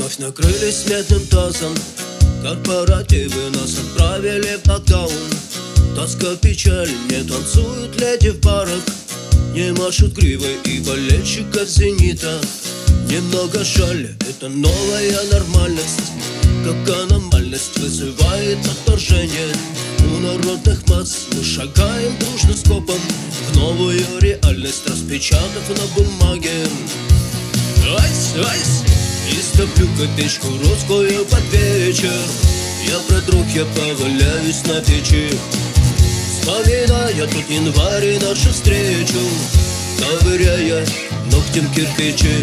Вновь накрылись медным тазом, корпоративы нас отправили в нокдаун. Тоска, печаль, не танцуют леди в барах, не машут гривой и болельщиков «Зенита». Немного жаль, это новая нормальность, как аномальность вызывает отторжение. У народных масс мы шагаем дружно скопом в новую реальность, распечатав на бумаге. Айс, айс, истоплю копеечку русскую под вечер. Я продрог, я поваляюсь на печи, вспоминая тот январь и нашу встречу, ковыряя ногтем кирпичи.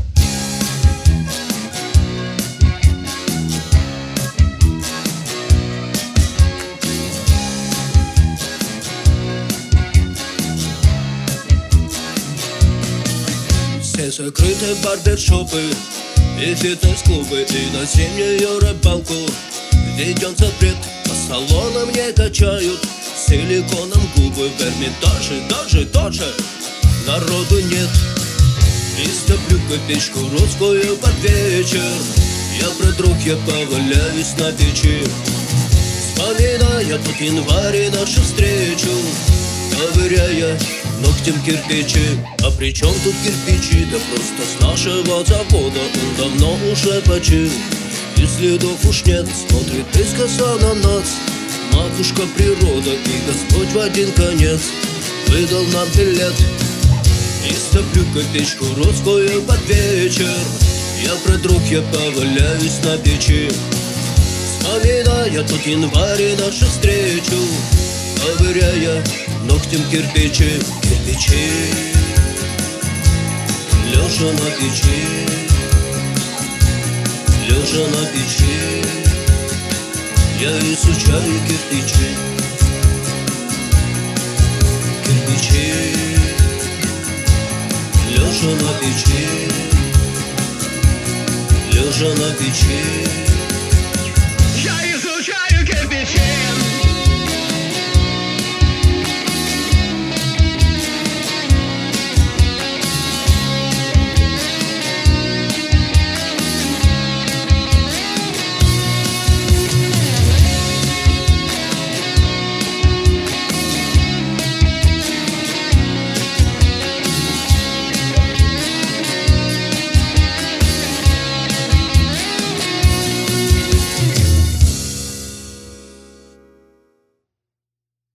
Все закрыты барбершопы и фитнес-клубы, и на зимнюю рыбалку введен запрет. По салонам не качают силиконом губы. В Эрмитаже даже тоже народу нет. Истоплю копеечку русскую под вечер. Я продрог, я поваляюсь на печи, вспоминая тот январь и нашу встречу, ковыряя ногтем кирпичи. А при чем тут кирпичи? Да просто с нашего завода он давно уже почил, и следов уж нет. Смотрит искоса на нас матушка природа, и Господь в один конец выдал нам билет. Истоплю копеечку русскую под вечер. Я продрог, я поваляюсь на печи, вспоминая тот январь и нашу встречу, ковыряя ногтем кирпичи. Кирпичи, лежа на печи, лежа на печи, я изучаю кирпичи. Кирпичи, лежа на печи, лежа на печи.